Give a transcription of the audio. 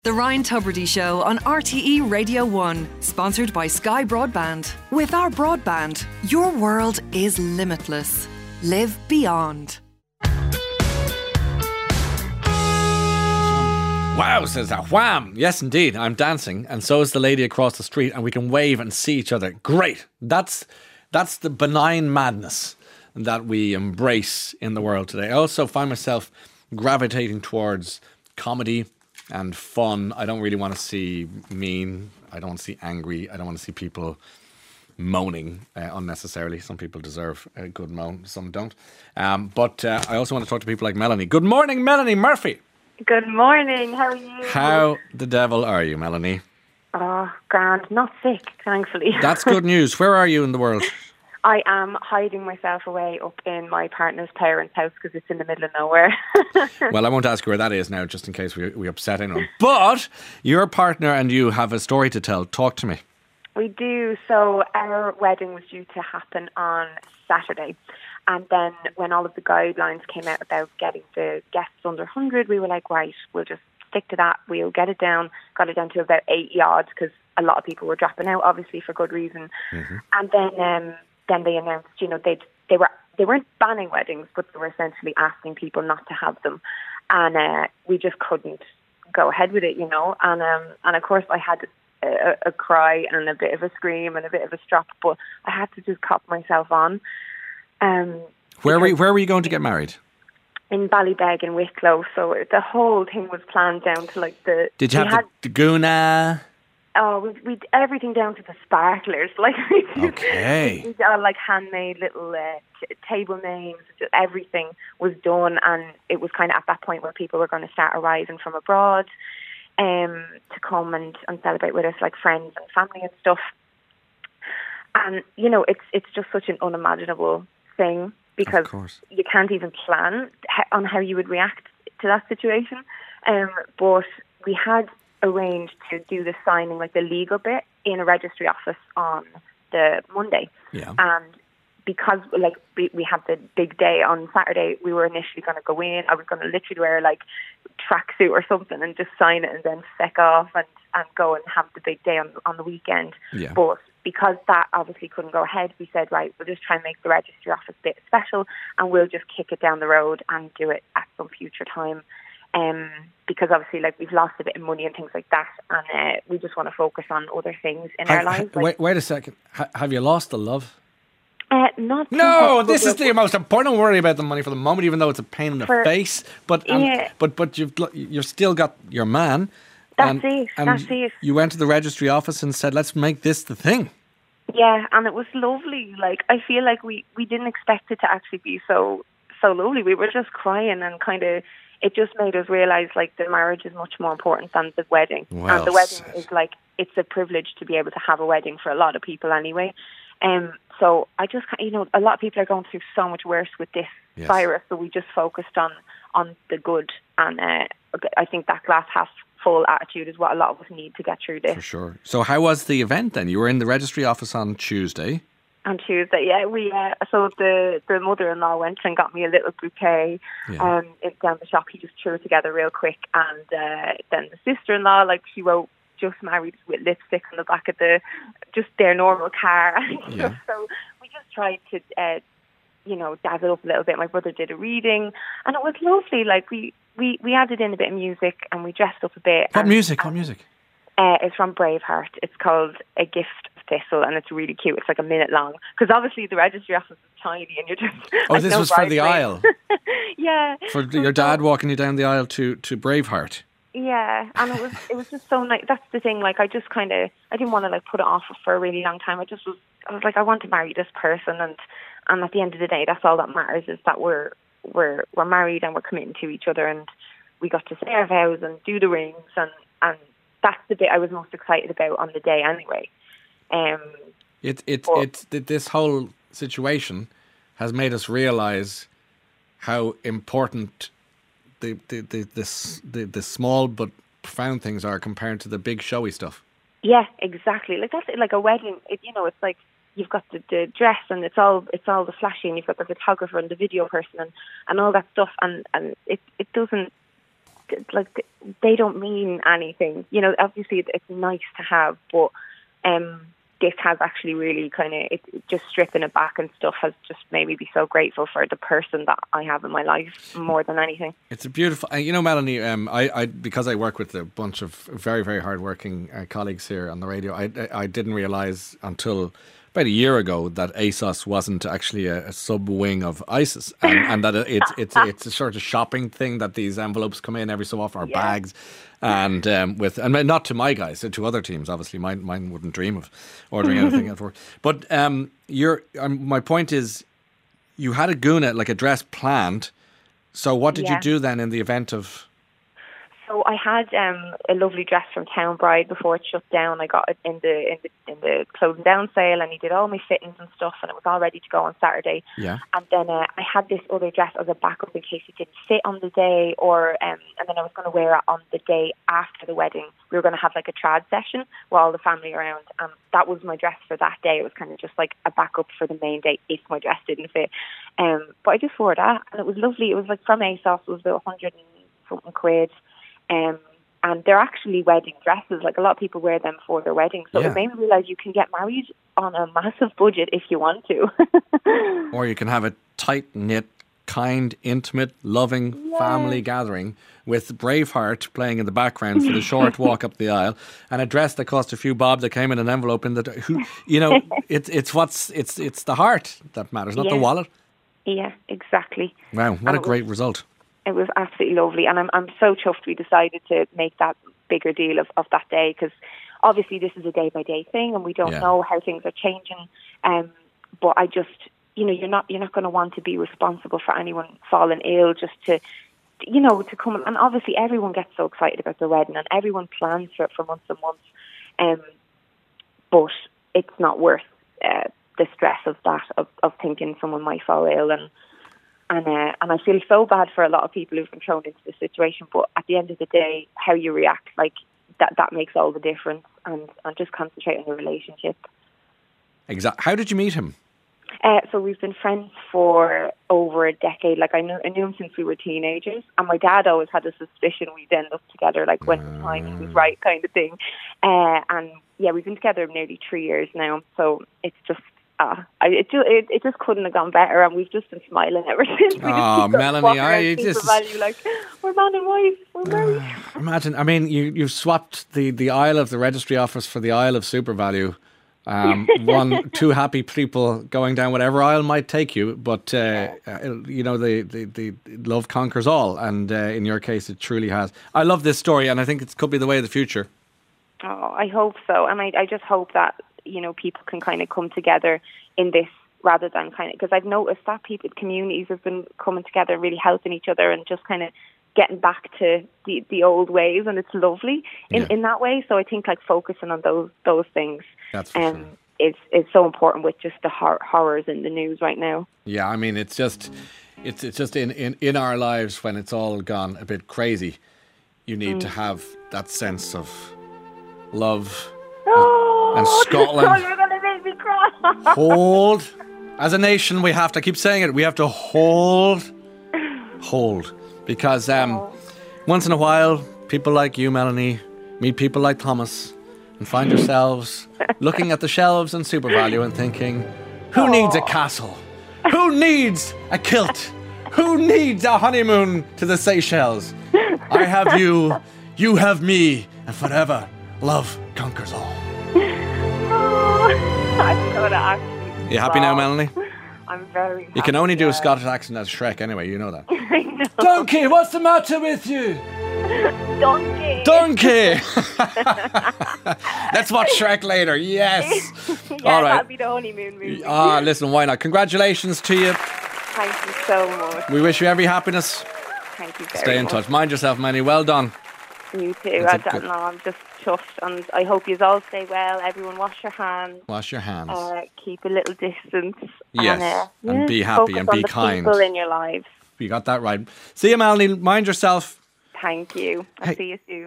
The Ryan Tubridy Show on RTE Radio 1, sponsored by Sky Broadband. With our broadband, your world is limitless. Live beyond. Wow, says that. Wham! Yes, indeed. I'm dancing, and so is the lady across the street, and we can wave and see each other. Great. That's the benign madness that we embrace in the world today. I also find myself gravitating towards comedy and fun. I don't really want to see mean. I don't want to see angry. I don't want to see people moaning unnecessarily. Some people deserve a good moan, some don't. But I also want to talk to people like Melanie. Good morning, Melanie Murphy. Good morning. How are you? How the devil are you, Melanie? Oh, grand. Not sick, thankfully. That's good news. Where are you in the world? I am hiding myself away up in my partner's parents' house because it's in the middle of nowhere. Well, I won't ask you where that is now, just in case we upset anyone. But your partner and you have a story to tell. Talk to me. We do. So our wedding was due to happen on Saturday. And then when all of the guidelines came out about getting the guests under 100, we were like, right, we'll just stick to that. We'll get it down. Got it down to about 80 odd because a lot of people were dropping out, obviously, for good reason. Mm-hmm. And then they announced, you know, they weren't banning weddings, but they were essentially asking people not to have them. And we just couldn't go ahead with it, you know. And of course I had a cry and a bit of a scream and a bit of a strop, but I had to just cop myself on. Where were you going to get married? In Ballybeg in Wicklow. So the whole thing was planned down to like the... Did you have the guna? Oh, we everything down to the sparklers. Like, okay. We got like handmade little table names. Just everything was done, and it was kind of at that point where people were going to start arriving from abroad to come and celebrate with us, like friends and family and stuff. And you know, it's just such an unimaginable thing because you can't even plan on how you would react to that situation. But we had arranged to do the signing, like the legal bit, in a registry office on the Monday. Yeah. And because like we had the big day on Saturday, we were initially going to go in. I was going to literally wear like tracksuit or something and just sign it and then feck off and go and have the big day on the weekend. Yeah. But because that obviously couldn't go ahead, we said, right, we'll just try and make the registry office bit special and we'll just kick it down the road and do it at some future time. Because obviously, like, we've lost a bit of money and things like that, and we just want to focus on other things in our lives. Like, wait a second. Have you lost the love? Not. No, this is the most important. Don't worry about the money for the moment, even though it's a pain in the face. But you've still got your man. That's it. You went to the registry office and said, "Let's make this the thing." Yeah, and it was lovely. Like, I feel like we didn't expect it to actually be so lovely. We were just crying and kind of. It just made us realise, like, the marriage is much more important than the wedding. Well and the wedding said. is, like, it's a privilege to be able to have a wedding for a lot of people anyway. So I just, you know, a lot of people are going through so much worse with this virus, so we just focused on the good. And I think that glass half full attitude is what a lot of us need to get through this. For sure. So how was the event then? You were in the registry office on Tuesday. On Tuesday, yeah, we so the mother-in-law went and got me a little bouquet down the shop. He just threw it together real quick, and then the sister-in-law, like, she wrote "just married" with lipstick on the back of just their normal car. Yeah. So we just tried to dazzle up a little bit. My brother did a reading, and it was lovely. Like, we added in a bit of music and we dressed up a bit. What music? It's from Braveheart. It's called A Gift of Thistle, and it's really cute. It's like a minute long because obviously the registry office is tiny, and you're just. Oh, this was for the aisle. Yeah. For your dad walking you down the aisle to Braveheart. Yeah, and it was just so nice. That's the thing. Like, I just kind of, I didn't want to like put it off for a really long time. I was like, I want to marry this person, and at the end of the day, that's all that matters, is that we're married and we're committing to each other, and we got to say our vows and do the rings, and that's the bit I was most excited about on the day anyway. This whole situation has made us realise how important the small but profound things are compared to the big showy stuff. Yeah, exactly. Like, that's it. Like a wedding. It's like you've got the dress and it's all the flashy, and you've got the photographer and the video person and all that stuff, and it doesn't like they don't mean anything. You know, obviously it's nice to have, but this has actually really kind of, just stripping it back and stuff has just made me be so grateful for the person that I have in my life more than anything. It's a beautiful, you know, Melanie, I because I work with a bunch of very, very hardworking colleagues here on the radio, I didn't realise until about a year ago that ASOS wasn't actually a sub-wing of ISIS, and that it's a sort of shopping thing that these envelopes come in every so often, or bags, and not to my guys, to other teams. Obviously, mine wouldn't dream of ordering anything at work. But my point is, you had a Guna, like a dress planned. So what did you do then in the event of? So I had a lovely dress from Town Bride before it shut down. I got it in the closing down sale, and he did all my fittings and stuff, and it was all ready to go on Saturday. Yeah. And then I had this other dress as a backup in case it didn't fit on the day, and then I was going to wear it on the day after the wedding. We were going to have like a trad session with all the family around, and that was my dress for that day. It was kind of just like a backup for the main day if my dress didn't fit. But I just wore that, and it was lovely. It was like from ASOS. It was about 100 and something quid. And they're actually wedding dresses. Like, a lot of people wear them for their wedding. So it made me realise you can get married on a massive budget if you want to. Or you can have a tight-knit, kind, intimate, loving family gathering with Braveheart playing in the background for the short walk up the aisle, and a dress that cost a few bob that came in an envelope it's the heart that matters, not the wallet. Yeah, exactly. Wow, what a great result. It was absolutely lovely, and I'm so chuffed we decided to make that bigger deal of that day, because obviously this is a day-by-day thing, and we don't know how things are changing. But I just, you're not going to want to be responsible for anyone falling ill just to come. And obviously everyone gets so excited about their wedding, and everyone plans for it for months and months. But it's not worth the stress of that, of thinking someone might fall ill. And I feel so bad for a lot of people who've been thrown into this situation. But at the end of the day, how you react, like that makes all the difference. And just concentrate on the relationship. Exactly. How did you meet him? So we've been friends for over a decade. Like, I knew him since we were teenagers. And my dad always had a suspicion we'd end up together, like when the timing was right, kind of thing. And we've been together nearly 3 years now. So it's just. It just couldn't have gone better, and we've just been smiling ever since. Oh, Melanie, value, like, we're man and wife, we're married. Imagine, I mean, you've swapped the aisle of the registry office for the aisle of SuperValu. Two happy people going down whatever aisle might take you, but the love conquers all, and in your case, it truly has. I love this story, and I think it could be the way of the future. Oh, I hope so, and I just hope that people can kind of come together in this, rather than because I've noticed that communities have been coming together, really helping each other, and just kind of getting back to the old ways, and it's lovely in that way. So I think like focusing on those things is so important with just the horrors in the news right now. Yeah, I mean, it's just in our lives when it's all gone a bit crazy, you need to have that sense of love. And Scotland. Oh, you're going to make me cry. Hold. As a nation, we have to keep saying it. We have to hold. Because once in a while, people like you, Melanie, meet people like Thomas, and find yourselves looking at the shelves in SuperValu and thinking, who needs a castle? Who needs a kilt? Who needs a honeymoon to the Seychelles? I have you, you have me, and forever, love conquers all. I'm so actually. You happy now, Melanie? I'm very happy. You can only do a Scottish accent as Shrek anyway, you know that. I know. Donkey, what's the matter with you? Donkey! Let's watch Shrek later, yes! All right. That'll be the honeymoon movie. Listen, why not? Congratulations to you. Thank you so much. We wish you every happiness. Thank you very much. Stay in touch. Mind yourself, Melanie. Well done. You too. I'm just chuffed, and I hope you all stay well. Everyone wash your hands. Wash your hands. Keep a little distance. Yes, and be happy and be kind. People in your lives. You got that right. See you, Melanie. Mind yourself. Thank you. I'll see you soon.